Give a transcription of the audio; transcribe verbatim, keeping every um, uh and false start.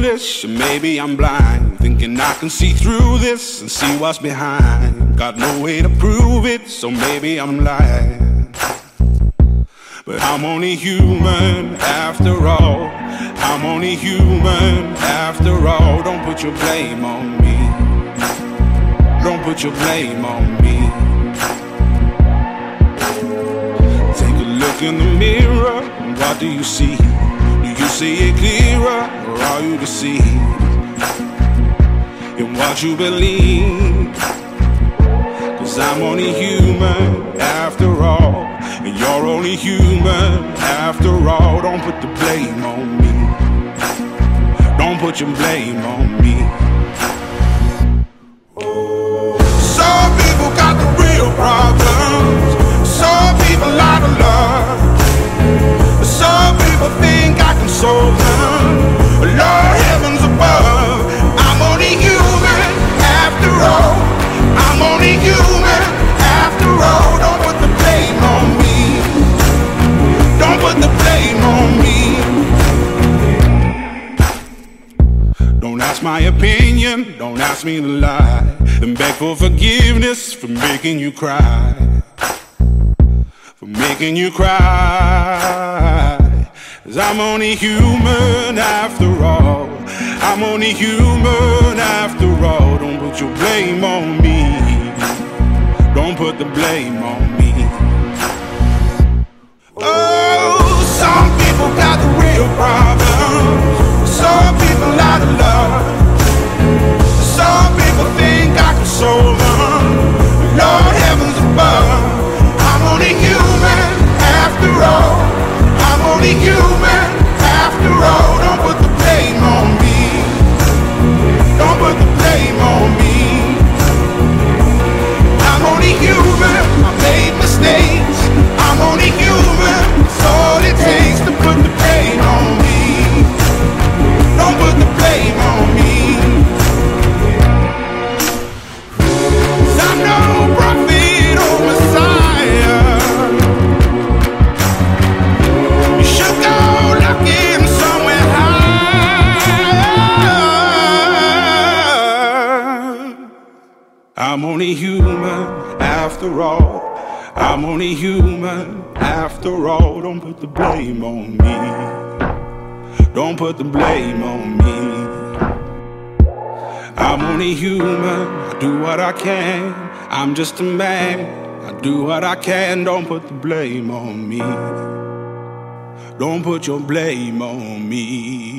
foolish, or maybe I'm blind, thinking I can see through this and see what's behind. Got no way to prove it, so maybe I'm lying. But I'm only human after all. I'm only human after all. Don't put your blame on me. Don't put your blame on me. Take a look in the mirror, what do you see? Do you see it clearer, or are you deceived in what you believe? Cause I'm only human after all, and you're only human after all. Don't put the blame on me. Don't put your blame on me. Some people got the real problems. Some people out of love. Some people think I can solve them. Lord heavens above, I'm only human after all. I'm only human after all. Don't put the blame on me. Don't put the blame on me. Don't ask my opinion, don't ask me to lie, and beg for forgiveness for making you cry. For making you cry. Cause I'm only human after all. I'm only human after all. Don't put your blame on me. Don't put the blame on me. Oh, some people got the real problems. Some people out of love. Some people think I can solve them. Lord heavens above, I'm only human after all. I'm only human after all. Don't put the blame on me. Don't put the blame on me. I'm only human, I made mistakes. I'm only human, it's all it takes to put the blame on me. Don't put the blame on me. Cause I'm no prophet or Messiah. You should go looking somewhere high. I'm only human after all. I'm only human after all. Don't put the blame on me. Don't put the blame on me. I'm only human, I do what I can. I'm just a man, I do what I can. Don't put the blame on me. Don't put your blame on me.